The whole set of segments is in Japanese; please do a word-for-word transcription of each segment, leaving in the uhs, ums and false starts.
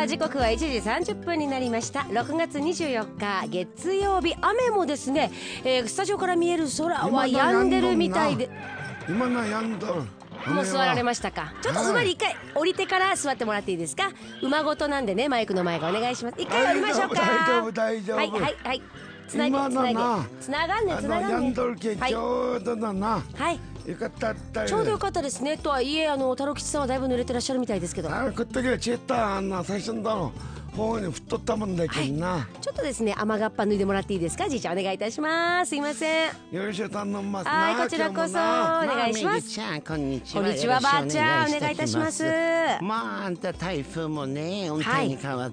あ時刻はいちじさんじゅっぷんになりました。ろくがつにじゅうよっか月曜日、雨もですね、えー、スタジオから見える空は止んでるみたいで、 今のやんどる。 もう座られましたか。ちょっと座り一回降りてから座ってもらっていいですか。馬ごとなんでね、マイクの前がお願いします。一回降りましょうか。 大丈夫大丈夫。 はいはいはい。つなげつなげつながんねつながんね。 やんどるけちょうどだな。 はい。 よかったったよ。 ちょうどよかったですね。とはいえあの太郎吉さんはだいぶ濡れてらっしゃるみたいですけど。 あれ食ったけどチェッターあんな最初だろ。方に太ったもんだけどな、はい、 ちょっとですね雨がっぱ脱いでもらっていいですか。じいちゃんお願いいたします。すいません。 よろしく頼みます。 はいこちらこそお願いします。 ちゃんこんにちは。 こんにちはばあちゃんお願いいたします。 まああんた台風もね温帯に変わって、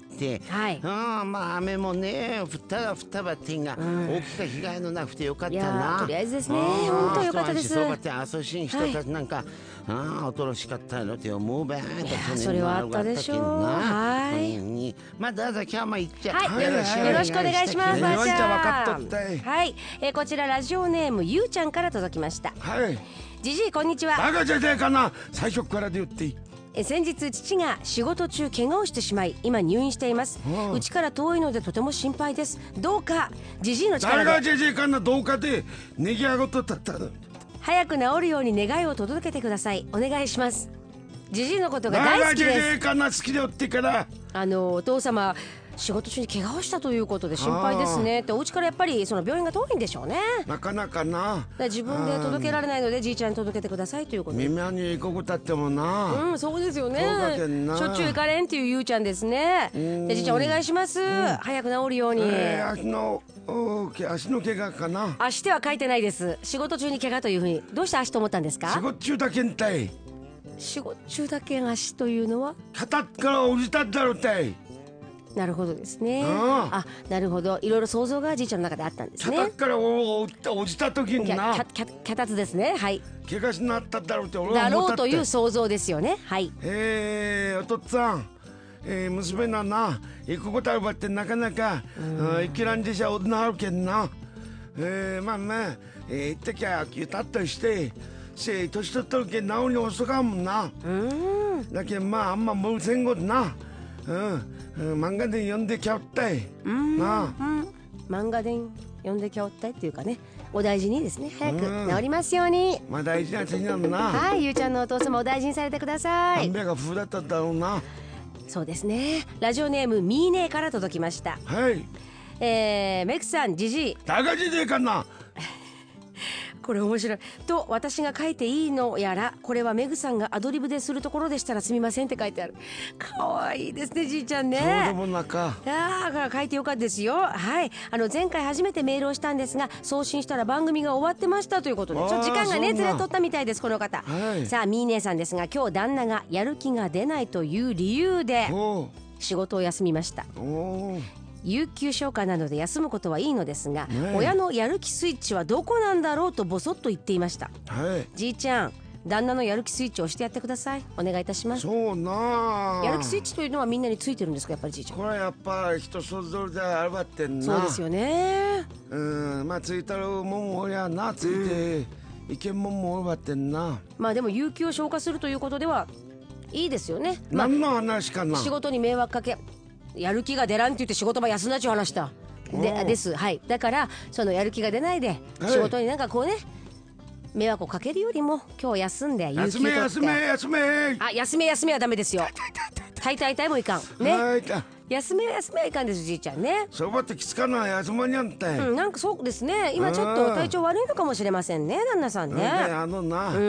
はい、うんまあ雨もね降ったら降ったばってんが、うん、大きな被害のなくてよかったな。 とりあえずですね本当よかったです。 そうやって遊しん人たちなんか、はい、ああ恐ろしかったのって思うばやそれはあったでしょう。はい、 うん、まあどうぞ今日も行っちゃ、 はい、よろしくお願いします。ばあちゃん。はい、えー、こちらラジオネームゆうちゃんから届きました。 はい。 じじいこんにちは。 バカじゃねえかな。最初からで言っていい。 え先日父が仕事中怪我をしてしまい今入院しています。うちから遠いのでとても心配です。どうかじじいの力で。 誰がじじいかな。どうかでネギアゴとだったの。 早く治るように願いを届けてください。お願いします。じじいのことが大好きです。 誰がじじいかな好きでおってからあのお父様仕事中に怪我をしたということで心配ですねって。お家からやっぱりその病院が遠いんでしょうね。 なかなかな。 自分で届けられないのでじいちゃんに届けてくださいということで。 耳に行こうたってもな。 うんそうですよね。しょっちゅう行かれんっていうゆうちゃんですね。じいちゃんお願いします。早く治るように。 えー、足の足の怪我かな。 足では書いてないです。仕事中に怪我というふうに。どうして足と思ったんですか。 仕事中だけんたい。 仕事中だけ足というのは肩から降りたんだろうたい。 なるほどですね。あ、なるほど。いろいろ想像がじいちゃんの中であったんですね。 肩から落ちた時にな。 脚立ですね。はい。 怪我しなっただろうって俺は思ったって。だろうという想像ですよね。はい。 えー、お父っつぁん、えー、娘なな行くことあるばってなかなか生きらんでしゃおなるけんな。えー、まあまあ、えー、行ってきゃきたっとしてせ年取っとるけん治り遅かんもんな。うんだけどまああんま無せんごとな。うん、漫画で読んできゃおったい。うんなあ、うん、 漫画で読んできゃおったいっていうかね、お大事にですね。早く治りますように。 まあ大事な次なのな。 はい、ゆうちゃんのお父様お大事にされてください。 何べが風だったんだろうな。 そうですね。ラジオネームミーネーから届きました。 はい。 えー、メクさんじじい。 だがじじいかな。 これ面白いと私が書いていいのやら、これはメグさんがアドリブでするところでしたらすみませんって書いてある。かわいいですねじいちゃんね。 ちょうどもなか。 ああ書いてよかったですよ。はい、あの前回初めてメールをしたんですが送信したら番組が終わってましたということで、ちょっと時間がねずれとったみたいですこの方。はい、さあミー姉さんですが今日旦那がやる気が出ないという理由で仕事を休みました。お有給消化なので休むことはいいのですが、ね、親のやる気スイッチはどこなんだろうとボソッと言っていました。はい、じいちゃん旦那のやる気スイッチを押してやってください。お願いいたします。 そうな。 やる気スイッチというのはみんなについてるんですかやっぱりじいちゃん。 これはやっぱ人それぞれであるばってんな。 そうですよね。 うんまあついたるもんおりゃなついていけんもんもおるばってんな。 まあでも有給を消化するということではいいですよね。 まあ、何の話かな。 仕事に迷惑かけやる気が出らんって言って仕事場休んだっちゅう話だでです。はい、だからそのやる気が出ないで仕事になんかこうね、はい、迷惑をかけるよりも今日休んで有給取って休め休め休め。 あ休め休めはダメですよ。大体体もいかんね。休め休めはいかんですじいちゃんね。 そうばってきつかな休まにゃんて、 うん、なんかそうですね。今ちょっと体調悪いのかもしれませんね旦那さんね。 あのな、うん、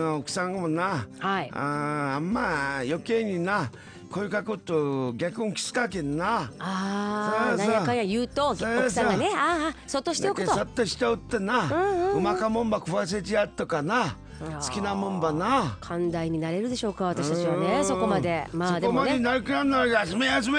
奥さんもな、はい、ああんま余計にな声かくと逆にきつかけんな。 ああ何やかんや言うと奥さんがねああそっとしておくとそっとしておってな、うまかもんば食わせちゃっとかな好きなもんばな。 寛大になれるでしょうか私たちはねそこまで。まあでもねそこまでなるくらんなら休め休め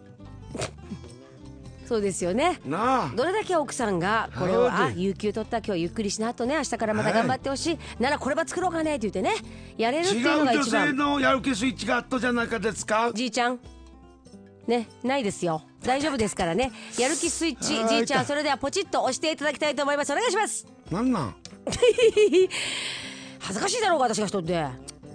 そうですよね。なあどれだけ奥さんがこれをあ有給取った今日ゆっくりしなとね明日からまた頑張ってほしい、はい、ならこれば作ろうかねって言ってねやれるっていうのが一番。 違う女性のやる気スイッチがあったじゃないかですかじいちゃんねないですよ大丈夫ですからね。やる気スイッチじいちゃんそれではポチッと押していただきたいと思います。お願いします。 なんなん恥ずかしいだろうが私が一人で。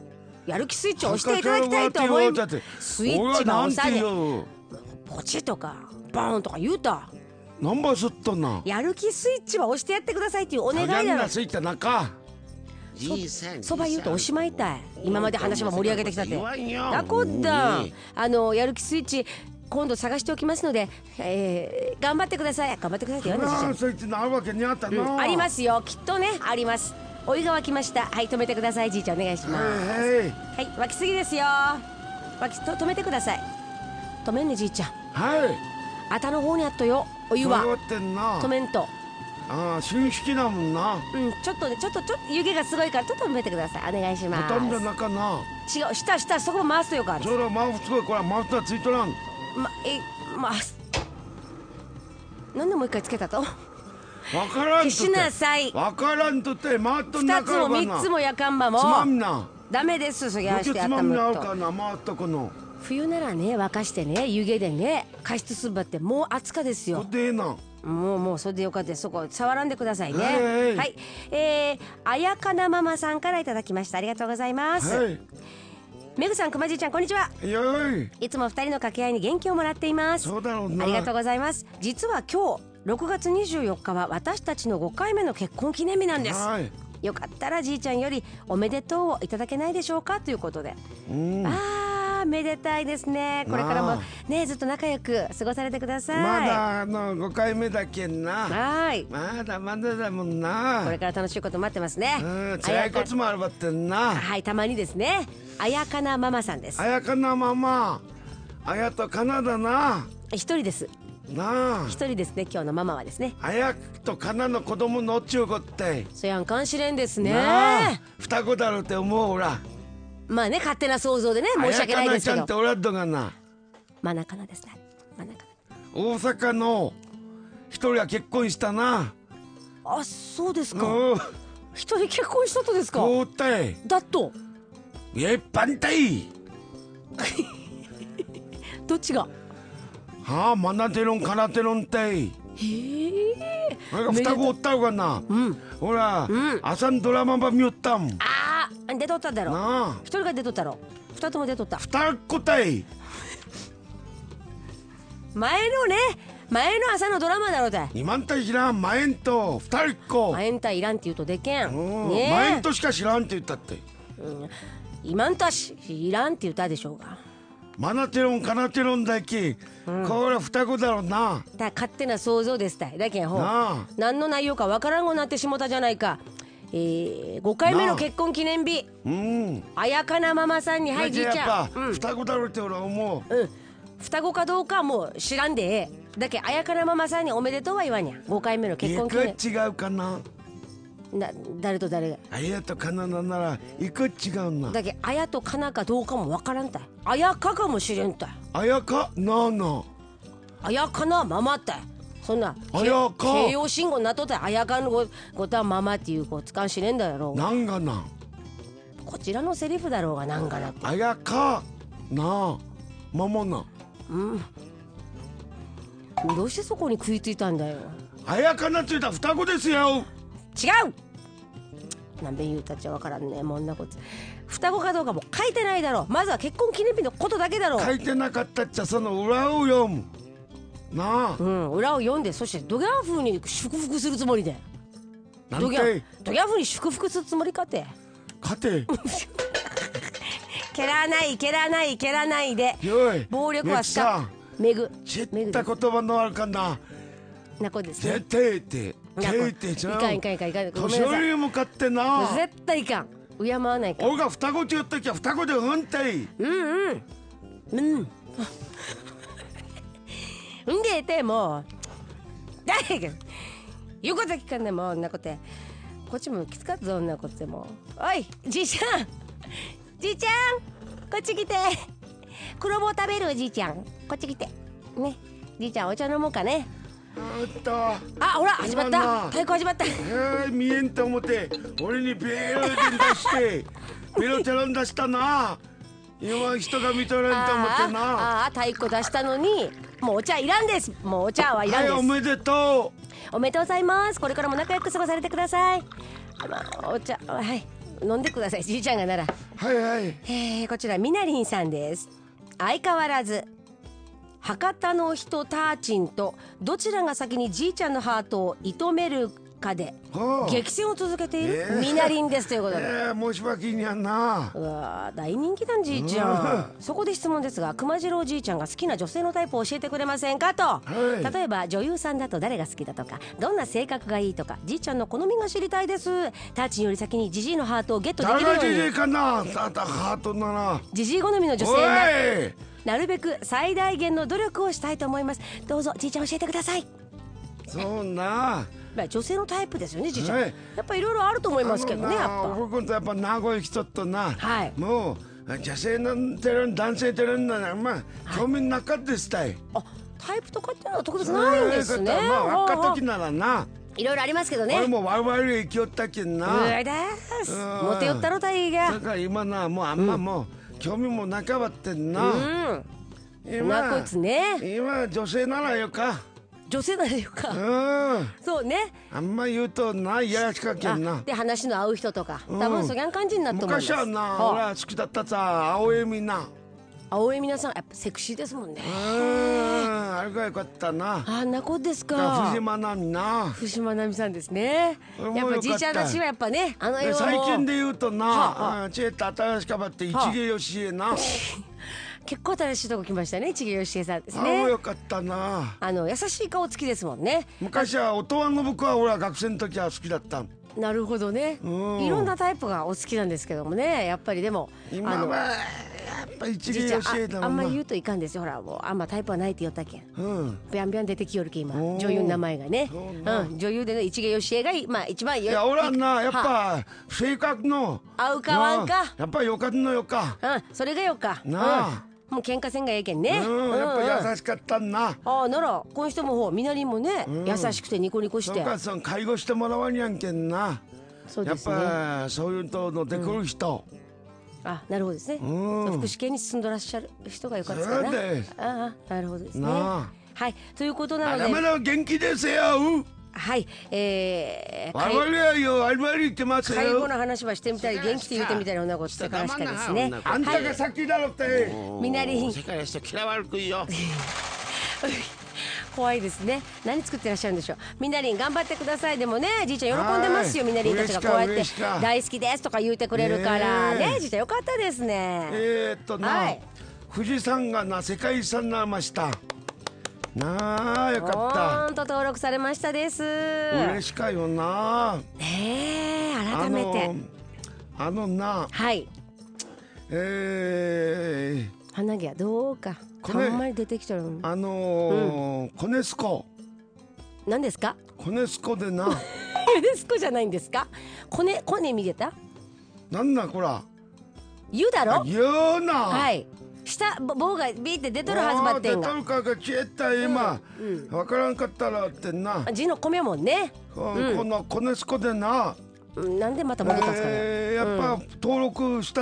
やる気スイッチを押していただきたいと思います。スイッチが押されポチとかバーンとか言うた。 何番すっとんな。 やる気スイッチは押してやってくださいっていうお願いだろ。 スイッチなか。 そば言うとおしまいたい。今まで話は盛り上げてきたって。だこだ。あのやる気スイッチ今度探しておきますので、えー、頑張ってください。頑張ってくださいって言わないスイッチあるわけにあったな、 うん、ありますよ。きっとねあります。お湯が沸きました。はい止めてください。じいちゃんお願いします。はい沸きすぎですよ。沸きと止めてください。止めんねじいちゃん。 はいあたの方にあっとよお湯は止めんと。 ああ新式だもんな。 うんちょっとねちょっとちょっと湯気がすごいからちょっと止めてください。お願いします。 ほとんど中な。 違う下下そこ回すとよか。 それ回すすごいこれ回すのはついとらん。 まえ回す。なんでもう一回つけたと。 わからんとってしなさい。 わからんとって回っとんなか二つも三つもやかんばもつまんな。 ダメですそぎゃしてやったもんと。 冬ならね沸かしてね湯気でね加湿すばってもう暑かですよ。 そでな。 もうもうそれでよかったです。そこ触らんでくださいね。はい、はい、えー、あやかなママさんからいただきました。ありがとうございます。はい、めぐさんくまじいちゃんこんにちは。い, いつもふたりの掛け合いに元気をもらっています。 そうだろうな。 ありがとうございます。実は今日ろくがつにじゅうよっかは私たちのごかいめの結婚記念日なんです。はい、よかったらじいちゃんよりおめでとうをいただけないでしょうかということで。うん、あーめでたいですね。これからもねずっと仲良く過ごされてください。 まだあのごかいめだけんな。 はいまだまだだもんな。 これから楽しいこと待ってますね。 うん辛いこともあるばってんな。 はいたまにですね。あやかなママさんです。 あやかなママあやとかなだな。 一人ですなあ一人ですね。今日のママはですねあやとかなの子供のっちゅうこってそやんかんしれんですね。 双子だろうって思うおら。 まあね勝手な想像でね申し訳ないですけど。 あやかなちゃんっておらっどがな。 まなかなですね。まなかな大阪の一人は結婚したな。 あそうですか。一人結婚したとですか。 そうたいだと一般体どっちがはあマナテロンカナテロンたい。へえ双子おったのかな。うんほら、うん、朝のドラマば見よったん。 ああ出とっただろな。一人が出とったろ。二つも出とった。 二個たい前のね前の朝のドラマだろうだい。 今んたい知らん前んと二人っ子。 前んたいいらんって言うとでけん、 ね、前んとしか知らんって言ったって、 うん、今んとはいらんって言ったでしょうが。 マナテロンカナテロンだけ、うん、これは双子だろうな。 だ勝手な想像ですたい。だけんほう何の内容かわからんごなってしもたじゃないか。えー、ごかいめの結婚記念日、うん、あやかなママさんにはいじいちゃん、 うん、双子だろうって俺は思う、 うん、双子かどうかはもう知らんでええ。だけあやかなママさんにおめでとうは言わにゃ。ごかいめの結婚記念日。違うかな。 な誰と誰があやとかななんならいく違うな。 だけあやとかなかどうかもわからんたい。あやかかもしれんたい。 あやかなあなあやかなママったい。そんなあやか形容信号になっとったい。あやかのごごたママっていう子使んしれんだろう。 なんがなこちらのセリフだろうがなんがなって。 あやかなあママな。 うんどうしてそこに食いついたんだよ。 あやかなって言ったら双子ですよ。 違うなんべん言うたっちゃわからんね。もんなこつ双子かどうかも書いてないだろう。まずは結婚記念日のことだけだろう。 書いてなかったっちゃその裏を読むなあ。 うん裏を読んでそしてドギャン風に祝福するつもりで。 なんてドギャンドギャン風に祝福するつもりかてかて蹴らない蹴らない蹴らないで暴力はしためぐ知った言葉のあるかな。 なこですね。 絶対っててってちゃう。 いかんいかんいかんいかん。ごめんなさい。 年寄りに向かってな。 絶対いかん。敬わないから。 俺が双子って言ったきゃ双子でうんてい。 うんうんうん。うんでてもう誰が言うこと聞かんでもんなことや。こっちもきつかったぞんなことでも。おいじいちゃんじいちゃんこっち来て。黒棒食べるおじいちゃんこっち来てね。じいちゃんお茶飲もうかね。 あったあほら始まった太鼓始まった。えー、見えんと思って俺にビールで出してビールテロン出したな。今人が見とれんと思ってな。 ああ太鼓出したのにもうお茶いらんです。もうお茶はいらんです。 はいおめでとうおめでとうございます。これからも仲良く過ごされてください。お茶はい飲んでください。じいちゃんがならはいはい。 えー、こちらみなりんさんです。相変わらず博多の人ターチンとどちらが先にじいちゃんのハートを射止めるかで激戦を続けているみなりんですということで、 えー、申し訳にゃんな。 うわ大人気だじいちゃん。そこで質問ですが、熊次郎じいちゃんが好きな女性のタイプを教えてくれませんかと、はい、例えば女優さんだと誰が好きだとか、どんな性格がいいとか、じいちゃんの好みが知りたいです。ターチンより先にジジイのハートをゲットできるように。 誰がジジイかな。ただハートならジジイ好みの女性がなるべく最大限の努力をしたいと思います。どうぞじいちゃん教えてください。 そうな、 女性のタイプですよねじいちゃん、はい、やっぱいろいろあると思いますけどね。やっぱ僕とやっぱ名古屋人とな、 はい、 もう女性なんてる男性てるんだな、まあ興味なかったですたい。 あ、タイプとかっていうのは特別ないんですね。 まあ若時ならないろいろありますけどね。 俺もワイワイで生きよったけんな。 うわですモテよったの大が。 だから今なもうあんまもう、うん、興味もなかばってんな、うん、 今なこいつね。 今女性ならよか。 女性ならよか、 うん、 そうね。 あんま言うとないやらしかけんな。 で話の合う人とか、うん、多分そぎゃん感じになって思います。 昔はな、俺は好きだったさ青江美奈。 青江美奈さんやっぱセクシーですもんね。 うんあれがよかったな。 あんな子ですか。 藤間奈美な。 藤間奈美さんですね。やっぱじいちゃんたちはやっぱね、あのよ最近で言うとな、チエット新しかばって一芸よしえな。 結構新しいとこ来ましたね、市毛良恵さんですね。 あよかったな。 あの優しい顔つきですもんね。 昔は音羽信子は俺は学生の時は好きだった。 なるほどね、うん、いろんなタイプがお好きなんですけどもね、やっぱりでも今はやっぱ一芸よしえだもんな。 あ, あんまり言うといかんですよ。ほらもうあんまタイプはないって言ったけん、うん、ビャンビャン出てきよるけ今女優の名前がね、うん、女優での一芸よしえが、まあ、一番よいや俺はなやっぱ性格の合うか合うかやっぱよかったのよか、 うん、それがよかなあ、 うんもう喧嘩せんがええけんね。 うん、やっぱ優しかったんな。 ああならこの人もほうみなりんもね、うん、優しくてニコニコして。 そうかそう介護してもらわにゃんけんな。 そうですね。 やっぱそういうとのでくる人、 うん、あなるほどですね、うん、福祉系に進んでらっしゃる人がよかったかな。そうです。ああなるほどですね。はいということなのでまだまだ元気ですよ。 はい、えー、 我々はよ、我々言ってますよ。 介護の話はしてみたり、元気って言ってみたり、女子ってからしかですね。 あんたが先だろって。 みなりん。 世界の人嫌われるよ。 怖いですね。何作ってらっしゃるんでしょう。みなりん頑張ってください。でもね、じいちゃん喜んでますよ。みなりんたちがこうやって大好きですとか言ってくれるからね。じいちゃんよかったですね。 えーっとな、富士山がな世界遺産になりました。なあよかった。 ほんと登録されましたです。 嬉しかよな。 ねえ改めてあの、あのなはいえー、花毛はどうかあんまり出てきちゃう。 あのーうん、コネスコ何ですか。 コネスコでなコネスコじゃないんですか。コネコネ見てたなんだこら湯だろ。 湯なはい下棒がビーって出とるはずばってんが。 出とるかが消えた今、うんうん、分からんかったらってんな。 字の米もんね、 うん、このコネスコでな、 うん、なんでまた戻ったんですかね、 えー、やっぱ登録したって、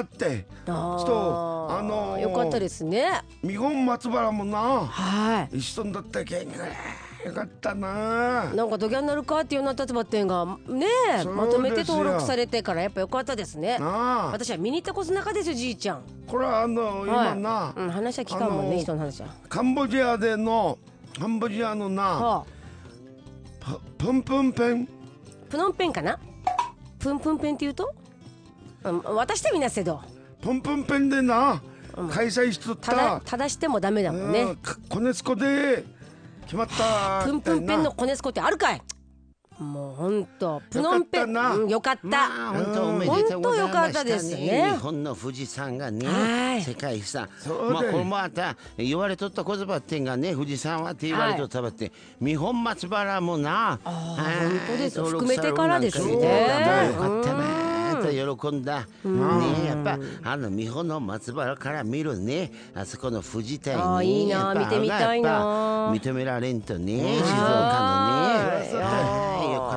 うん、そうあのー、 よかったですね。 見本松原もな、 はい、 一緒にだったけんよかったな。 なんかドギャンなるかっていうような立場ってんがねえまとめて登録されてからやっぱよかったですね。私は見に行ったこそ中ですよじいちゃん。 これはあの、はい、今な、 うん、話は聞かんもんね人の話は。 カンボジアでのカンボジアのな、はあ、プンプンペンプノンペンかな。プンプンペンって言うと、うん、渡してみなせどプンプンペンでな、うん、開催しとったただただしてもダメだもんね、うん、 コネスコで決まったプンプンペンのコネスコってあるかい。もうほんとプノンペンよかった。 本当おめでとうございましたね。 よかったですね。 日本の富士山がね世界遺産。まあこれもまた言われとった言葉ってんがね、富士山はって言われとったばって見本松原もな本当ですよ。含めてからですね。 よかったなと喜んだ、ね、やっぱあの美穂の松原から見るねあそこの富士体ね、いいな見てみたいな。 認められんとね静岡のね。よかった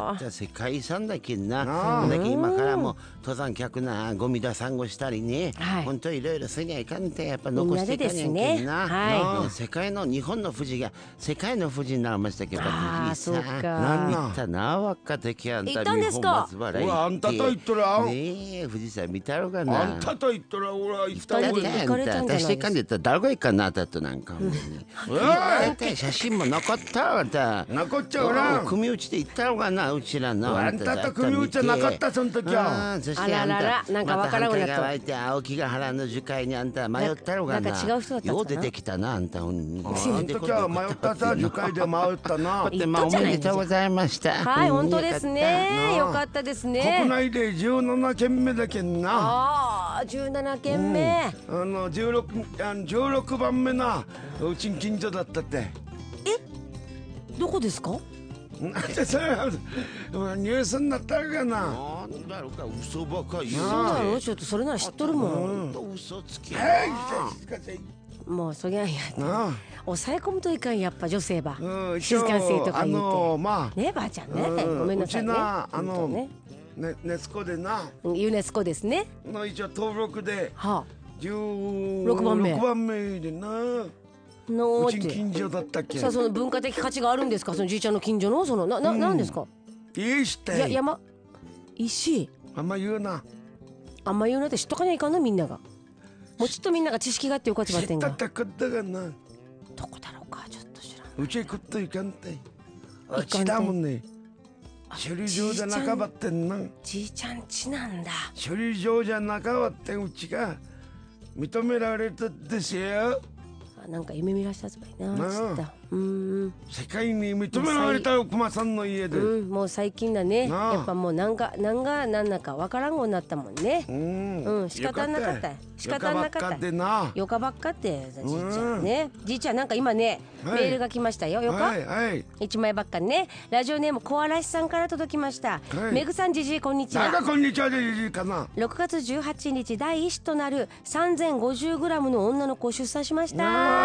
あじゃあ世界遺産だけんな。だけ今からも登山客なゴミ出さんごしたりね、はい、本当いろいろせにゃいかんってやっぱ残していかにゃいけんな。ねはい、世界の日本の富士が世界の富士になりましたけど、 ああそうか。 行ったな若手きあんた行ったんですか。 あんたと言ったらねえ富士山見たろがな。 あんたと言ったら俺は行ったんだ。行かれたんじゃないですか。 私かんでったら誰が行かんなあたとなんか。写真も残ったわた。 残っちゃうな。 組打ちで行ったろがなうちらの。 あんたと組打ちはなかったその時は。 あらららなんかわからんようになった。 また反対側行って青木ヶ原の樹海にあんた迷ったろがな。 なんか違う人だったんよう出てきたなあんた。あん時は迷ったさ樹海で迷ったな。 おめでとうございました。 はい本当ですね。よかったですね。 国内でじゅうななけんめだけんな。 ああじゅうななけんめ。 あのじゅうろくあのじゅうろくばんめなうちん近所だったって。えどこですか。 なんでそれニュースになったかな。 なんだろうか嘘ばか言う。 そうなのちょっとそれなら知っとるもん。 嘘つき。 もうそりゃや抑え込むといかんやっぱ女性ば静かにせいとか言うてねばあちゃんねごめんなさいね。 あのねネスコでなユネスコですねの一応登録でじゅうろくばんめでなのうち近所だったっけ。 さあその文化的価値があるんですかそのじいちゃんの近所のそのなななんですか。 石っていや山石あんま言うなあんま言うなって知っとかにはいかんのみんながもうちょっとみんなが知識があってよかったばってんが。 知ったったかったがな。 どこだろうかちょっと知らん。 うち食っといかんて。あちだもんね。首里城じゃなかばってんな。 じいちゃんちなんだ。 首里城じゃなかばってうちが認められたですよ。 なんか夢見らしたつばいな。うん世界に認められた熊さんの家で、 うん、もう最近だねやっぱもう何が何が何だかわからんごになったもんね。うんうん仕方なかった仕方なかったよかばっかってじいちゃんね。じいちゃんなんか今ねメールが来ましたよ。よか一枚ばっかりね。ラジオネーム小嵐さんから届きました。めぐさんじじいこんにちは。 こんにちはじじいかな。 ろくがつじゅうはちにち第一子となる さんぜんごじゅうグラム の女の子を出産しました。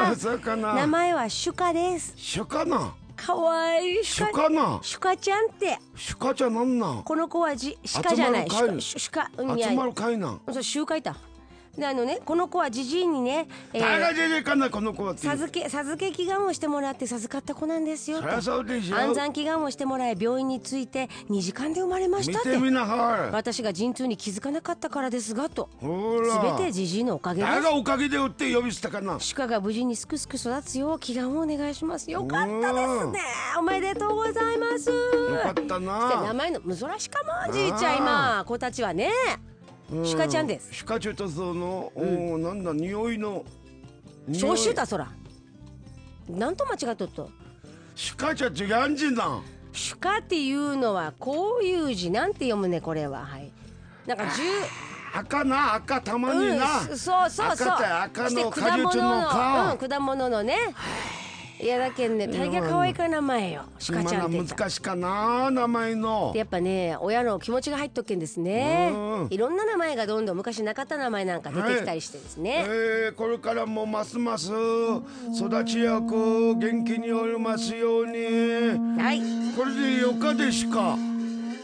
名前はシュカです。 シュカな。 かわいいシュカな。 シュカちゃんって。 シュカちゃんなんなん。 この子はじシカじゃない。シュカ集まる会なん。 そう集会だ。であのねこの子はじじいにね、 えー、誰がじじいかなこの子は授け授け祈願をしてもらって授かった子なんですよ。 そりゃそうでしょ。 安産祈願をしてもらい病院に着いてにじかんで生まれましたって。 見てみなはい。私が陣痛に気づかなかったからですがと。 ほら。 すべてじじいのおかげです。 誰がおかげでおって呼び捨てかな。 シカが無事にすくすく育つよう祈願をお願いします。よかったですね。おめでとうございます。よかったな。 名前のむぞらしかもじいちゃん今子たちはね。シカちゃんです。 シカちゃんとその、うん、なんだ匂いの消臭だそら。なんと間違っとっと。 シカちゃん違うんじな。 シュカっていうのはこういう字なんて読むねこれははい。なんか十赤な赤たまにな。 うん、そうそうそう。 赤の果実のか。 うん果物のね。いやだけんね大概可愛いか名前よシカちゃんって難しかな名前のやっぱね親の気持ちが入っとっけんですね。いろんな名前がどんどん昔なかった名前なんか出てきたりしてですね、はいえー、これからもますます育ちよく元気におりますように。 はいこれでよかでしか、うん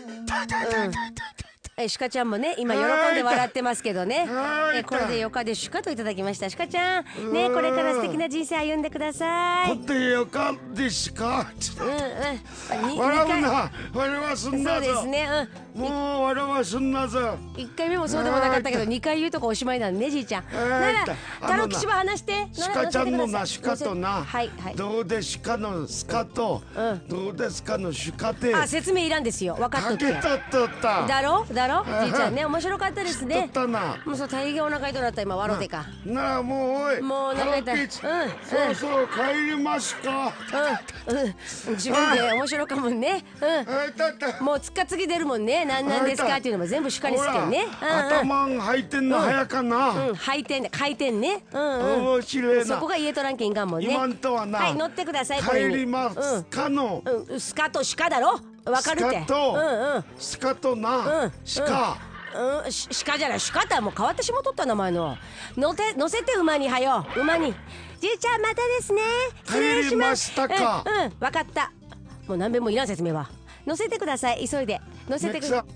えシカちゃんもね今喜んで笑ってますけどねえこれでよかでしゅかといただきました。シカちゃんねこれから素敵な人生歩んでください。 これでよかでしかうんうん笑うな笑わすんなぞ。 そうですねうんもう笑わすんなぞ。 いっかいめもそうでもなかったけどにかい言うとこおしまいなんねじいちゃんなら太郎吉は話してシカちゃんのなシカとなどうでシカのスカとどうですかのシカてあ説明いらんですよ分かっとってかけとっとっただろだろじいちゃんね面白かったですね。 とったなもうそう大変お腹痛くなった今笑ってかなあもうおいもうお腹痛いうんそうそう帰りますかうんうん自分で面白かもんねうんもうつっかつぎ出るもんね何なんですかっていうのも全部シカにすけんね頭入ってんの早かなうん回転回転ねうん面白いなそこが家とランキンがんもんね今んとはなはい乗ってください帰りますかのうんスカとシカだろわかるってスカとスカとなシカうん、しかじゃない、シカタはもう変わってしもとった名前の。乗って乗せて馬にはよ、馬に。じいちゃんまたですね。 失礼します。帰りましたか。 うん、うん、わかった。もう何べんもいらん説明は。 乗せてください、急いで乗せてください。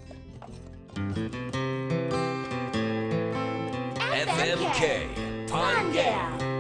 エフエムケー Pangea